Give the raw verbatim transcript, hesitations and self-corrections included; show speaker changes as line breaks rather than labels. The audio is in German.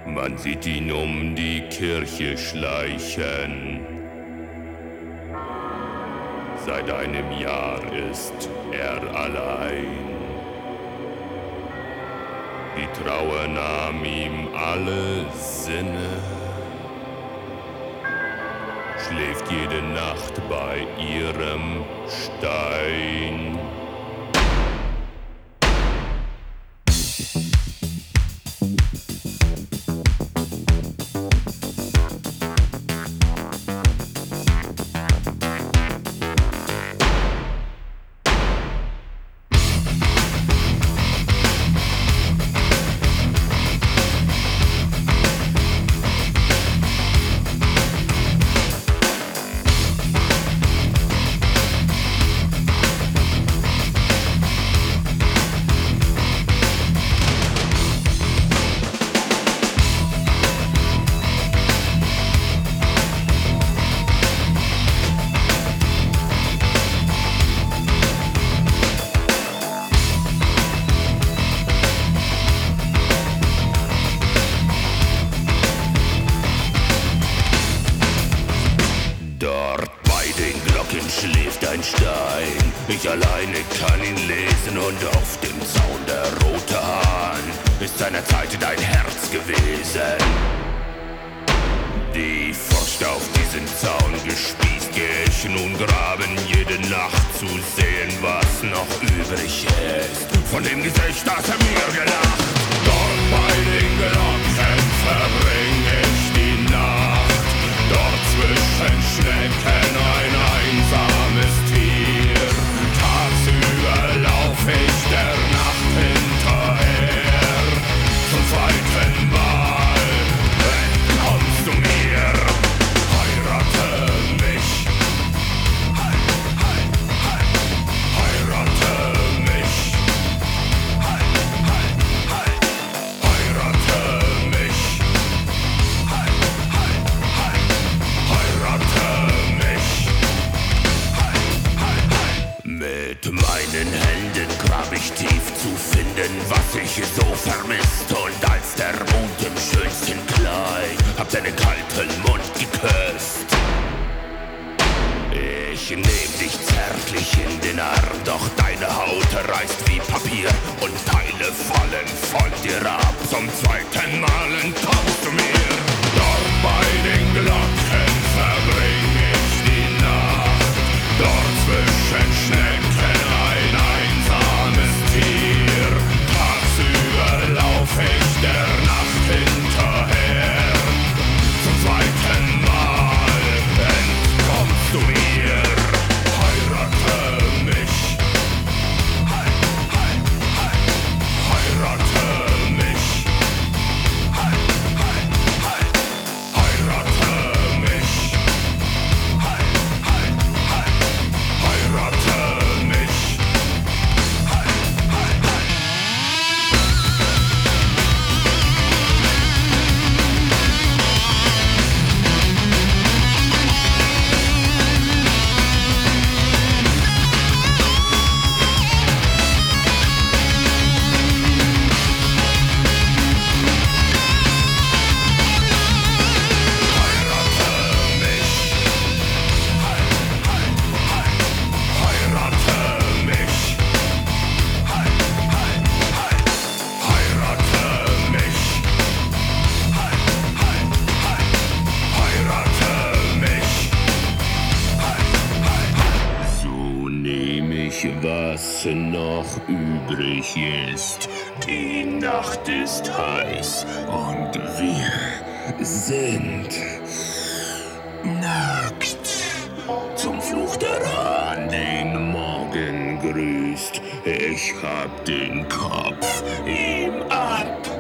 Man sieht ihn um die Kirche schleichen. Seit einem Jahr ist er allein. Die Trauer nahm ihm alle Sinne, schläft jede Nacht bei ihrem Stein. Dort bei den Glocken schläft ein Stein. Ich alleine kann ihn lesen und auf dem Zaun der rote Hahn ist seinerzeit dein Herz gewesen. Die Furcht auf diesen Zaun gespießt, geh ich nun graben jede Nacht zu sehen, was noch übrig ist von dem Gesicht, das er mir gelacht. Dort bei den Glocken verbring ich die Nacht. Dort zwischen Schnecken ein einsames Tier. Tagsüber lauf ich der Nacht hinterher. Zum zweiten Mal entkommst du mir. Heirate mich. Hei, hei, hei. Heirate mich. Hei, hei, hei. Heirate mich. Hei, hei, hei. Heirate mich. Hei, hei, hei. Mit meinen Händen grab ich tief zu finden, was ich so vermisst. Und als der Mond im schönsten Kleid hab deinen kalten Mund geküsst. Ich nehm dich zärtlich in den Arm, doch deine Haut reißt wie Papier und Teile fallen von dir ab. Zum zweiten Mal entkommst du mir. Dort bei den Glocken verbring ich die Nacht. Dort zwischen Schnecken ein einsames Tier. Tagsüber lauf ich der Nacht hinterher. Zum zweiten Mal entkommst du mir. Heirate mich. Hei, hei, hei. Heirate mich. Hei, hei, hei. Heirate mich. Hei, hei, hei. Heirate mich. Hei, hei, hei. So nehm ich, was noch übrig ist. Die Nacht ist heiß und wir sind nackt. Zum Fluch der Hahn den Morgen grüßt. Ich hab den Kopf ihm ab.